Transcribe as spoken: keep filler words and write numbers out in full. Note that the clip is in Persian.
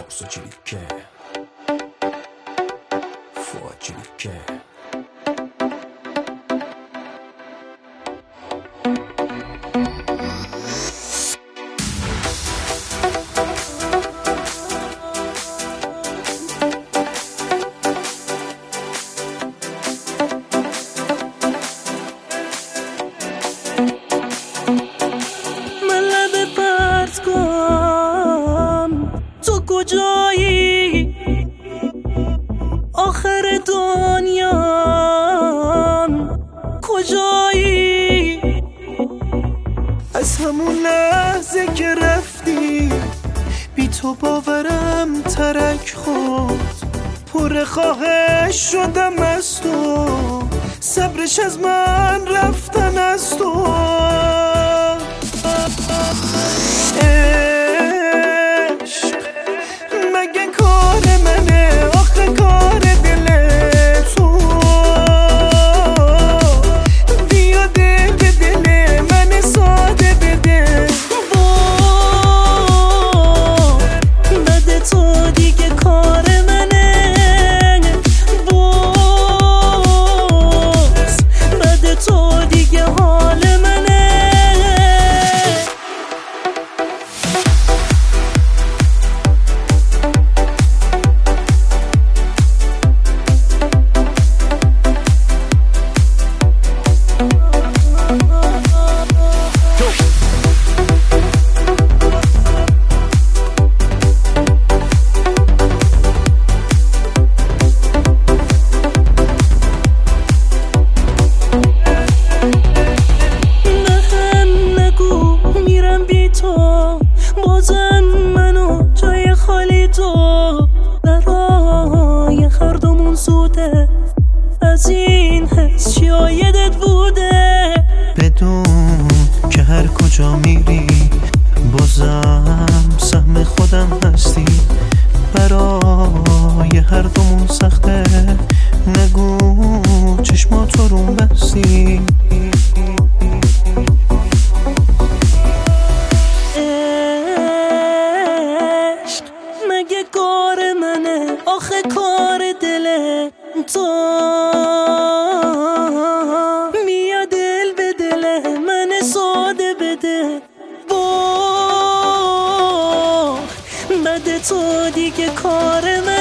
Facilite, facilite. کجایی آخر دنیا کجایی از همون لحظه که رفتی بی تو باورم ترک خورد پر خواهش شدم از تو صبرش از من رفتن از تو بازم منو جای خالی تو برای هر دومون سوده از این حس چی آیدت بوده بدون که هر کجا میری بازم سهم خودم هستی برای هر دومون سخته نگو چشماتو رو بستی مگه کار منه آخه کار دله تو میا دل به دله من ساده بده با بده تو دیگه کار من